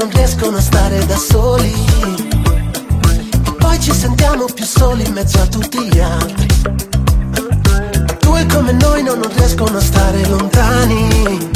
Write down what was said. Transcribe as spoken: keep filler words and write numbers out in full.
non riescono a stare da soli. E poi ci sentiamo più soli in mezzo a tutti gli altri. Due come noi no, non riescono a stare lontani.